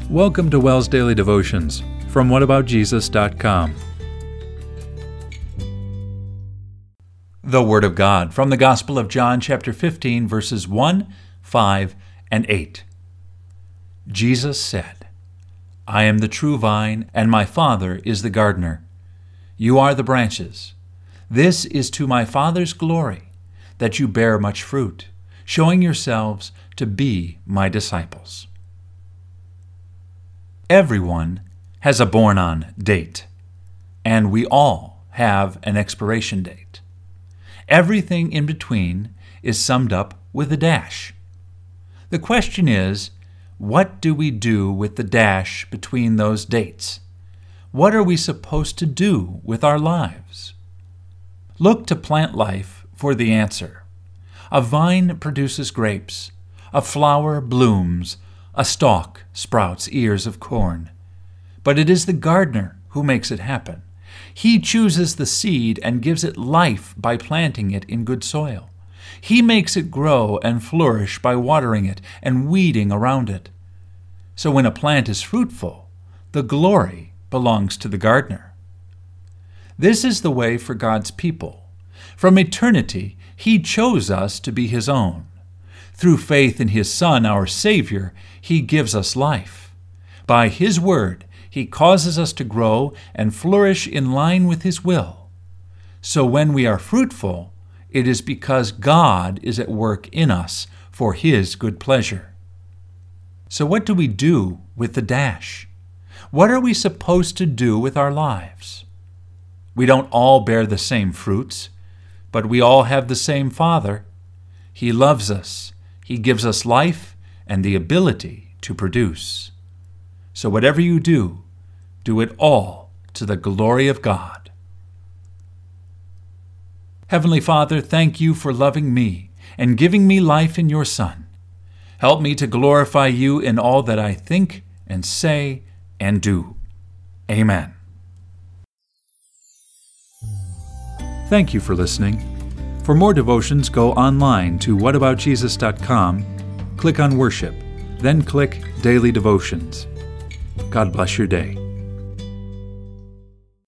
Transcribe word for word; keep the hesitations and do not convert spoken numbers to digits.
Welcome to WELS Daily Devotions from what about jesus dot com. The Word of God from the Gospel of John, chapter fifteen, verses one, five, and eight. Jesus said, "I am the true vine, and my Father is the gardener. You are the branches. This is to my Father's glory, that you bear much fruit, showing yourselves to be my disciples." Everyone has a born-on date, and we all have an expiration date. Everything in between is summed up with a dash. The question is, what do we do with the dash between those dates? What are we supposed to do with our lives? Look to plant life for the answer. A vine produces grapes, a flower blooms, a stalk sprouts ears of corn. But it is the gardener who makes it happen. He chooses the seed and gives it life by planting it in good soil. He makes it grow and flourish by watering it and weeding around it. So when a plant is fruitful, the glory belongs to the gardener. This is the way for God's people. From eternity, He chose us to be His own. Through faith in His Son, our Savior, He gives us life. By His Word, He causes us to grow and flourish in line with His will. So when we are fruitful, it is because God is at work in us for His good pleasure. So what do we do with the dash? What are we supposed to do with our lives? We don't all bear the same fruits, but we all have the same Father. He loves us. He gives us life and the ability to produce. So whatever you do, do it all to the glory of God. Heavenly Father, thank you for loving me and giving me life in your Son. Help me to glorify you in all that I think and say and do. Amen. Thank you for listening. For more devotions, go online to what about jesus dot com, click on Worship, then click Daily Devotions. God bless your day.